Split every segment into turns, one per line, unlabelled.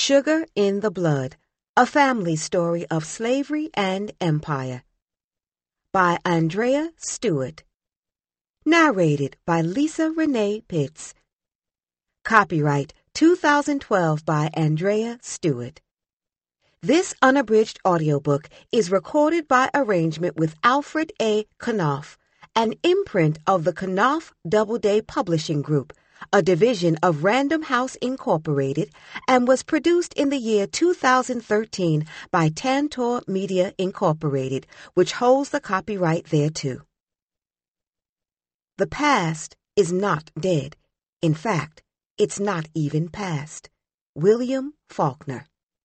Sugar in the Blood, A Family Story of Slavery and Empire, by Andrea Stewart. Narrated by Lisa Renee Pitts. Copyright 2012 by Andrea Stewart. This unabridged audiobook is recorded by arrangement with Alfred A. Knopf, an imprint of the Knopf Doubleday Publishing Group, a division of Random House Incorporated, and was produced in the year 2013 by Tantor Media Incorporated, which holds the copyright thereto. The past is not dead. In fact, it's not even past. William Faulkner.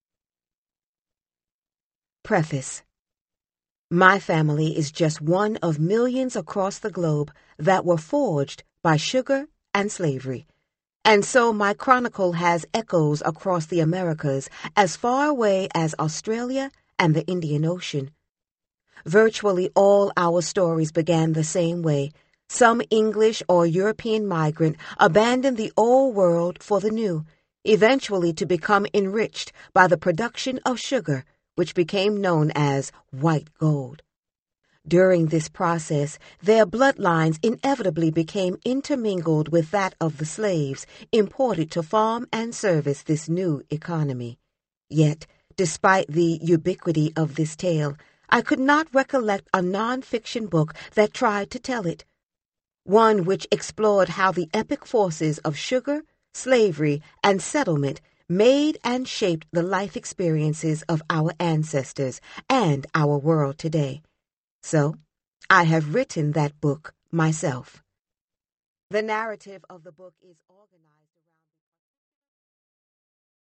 Preface. My family is just one of millions across the globe that were forged by sugar and slavery, and so my chronicle has echoes across the Americas as far away as Australia and the Indian Ocean. Virtually all our stories began the same way. Some English or European migrant abandoned the old world for the new, eventually to become enriched by the production of sugar, which became known as white gold. During this process, their bloodlines inevitably became intermingled with that of the slaves imported to farm and service this new economy. Yet, despite the ubiquity of this tale, I could not recollect a non-fiction book that tried to tell it. One which explored how the epic forces of sugar, slavery, and settlement made and shaped the life experiences of our ancestors and our world today. So, I have written that book myself. The narrative of the book is organized